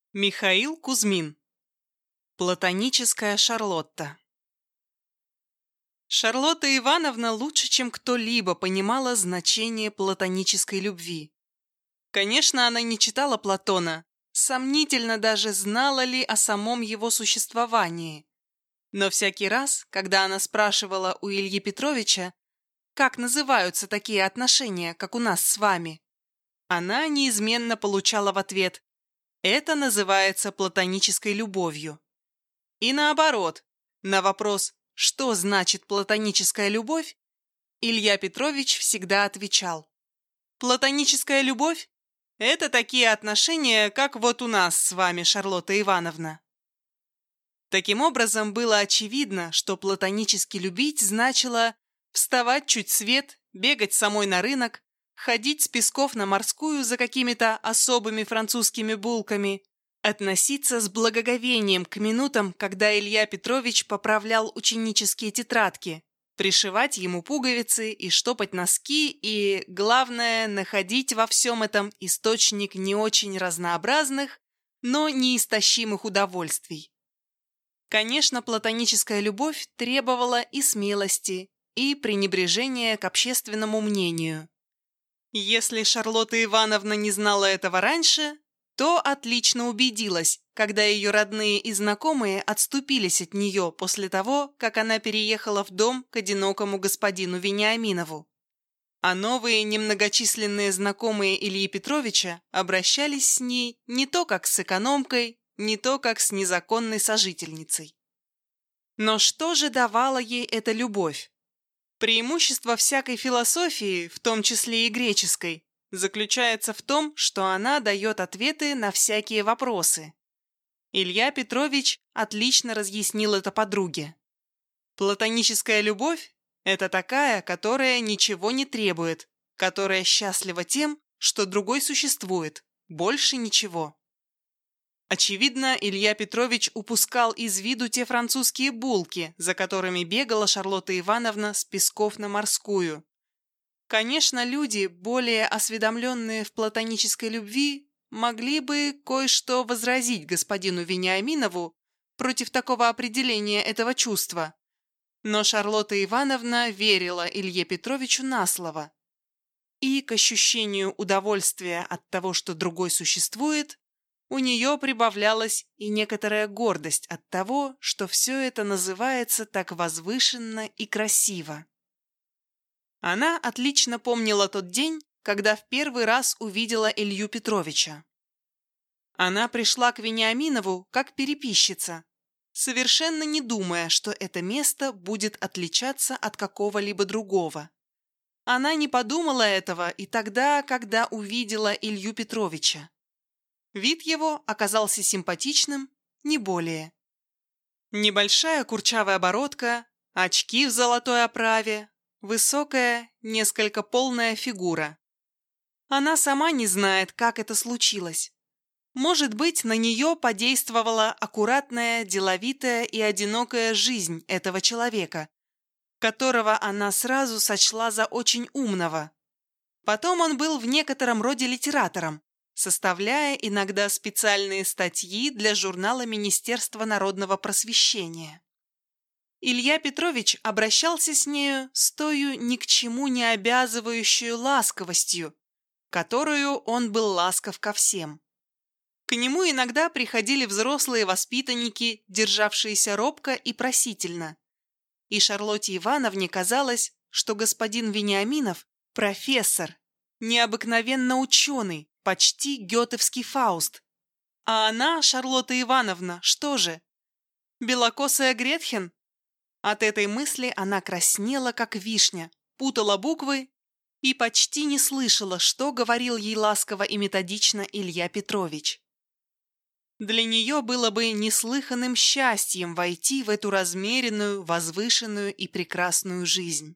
Михаил Кузьмин. Платоническая Шарлотта. Шарлотта Ивановна лучше, чем кто-либо, понимала значение платонической любви. Конечно, она не читала Платона, сомнительно даже, знала ли о самом его существовании. Но всякий раз, когда она спрашивала у Ильи Петровича, как называются такие отношения, как у нас с вами, она неизменно получала в ответ: это называется платонической любовью. И наоборот, на вопрос, что значит платоническая любовь, Илья Петрович всегда отвечал: платоническая любовь – это такие отношения, как вот у нас с вами, Шарлотта Ивановна. Таким образом, было очевидно, что платонически любить значило вставать чуть свет, бегать самой на рынок, ходить с Песков на Морскую за какими-то особыми французскими булками, относиться с благоговением к минутам, когда Илья Петрович поправлял ученические тетрадки, пришивать ему пуговицы и штопать носки и, главное, находить во всем этом источник не очень разнообразных, но неистощимых удовольствий. Конечно, платоническая любовь требовала и смелости, и пренебрежения к общественному мнению. Если Шарлотта Ивановна не знала этого раньше, то отлично убедилась, когда ее родные и знакомые отступились от нее после того, как она переехала в дом к одинокому господину Вениаминову. А новые немногочисленные знакомые Ильи Петровича обращались с ней не то как с экономкой, не то как с незаконной сожительницей. Но что же давала ей эта любовь? Преимущество всякой философии, в том числе и греческой, заключается в том, что она дает ответы на всякие вопросы. Илья Петрович отлично разъяснил это подруге. Платоническая любовь – это такая, которая ничего не требует, которая счастлива тем, что другой существует, больше ничего. Очевидно, Илья Петрович упускал из виду те французские булки, за которыми бегала Шарлотта Ивановна с Песков на Морскую. Конечно, люди, более осведомленные в платонической любви, могли бы кое-что возразить господину Вениаминову против такого определения этого чувства. Но Шарлотта Ивановна верила Илье Петровичу на слово. И к ощущению удовольствия от того, что другой существует, у нее прибавлялась и некоторая гордость от того, что все это называется так возвышенно и красиво. Она отлично помнила тот день, когда в первый раз увидела Илью Петровича. Она пришла к Вениаминову как переписчица, совершенно не думая, что это место будет отличаться от какого-либо другого. Она не подумала этого и тогда, когда увидела Илью Петровича. Вид его оказался симпатичным, не более. Небольшая курчавая бородка, очки в золотой оправе, высокая, несколько полная фигура. Она сама не знает, как это случилось. Может быть, на нее подействовала аккуратная, деловитая и одинокая жизнь этого человека, которого она сразу сочла за очень умного. Потом он был в некотором роде литератором, составляя иногда специальные статьи для журнала Министерства народного просвещения. Илья Петрович обращался с нею с тою ни к чему не обязывающую ласковостью, которую он был ласков ко всем. К нему иногда приходили взрослые воспитанники, державшиеся робко и просительно. И Шарлотте Ивановне казалось, что господин Вениаминов – профессор, необыкновенно ученый, почти гетовский Фауст. А она, Шарлотта Ивановна, что же? Белокосая Гретхен? От этой мысли она краснела, как вишня, путала буквы и почти не слышала, что говорил ей ласково и методично Илья Петрович. Для нее было бы неслыханным счастьем войти в эту размеренную, возвышенную и прекрасную жизнь.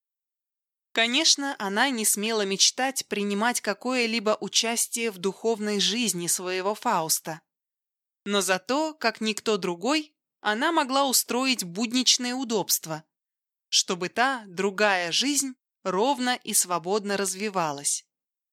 Конечно, она не смела мечтать принимать какое-либо участие в духовной жизни своего Фауста. Но зато, как никто другой, она могла устроить будничные удобства, чтобы та, другая жизнь ровно и свободно развивалась.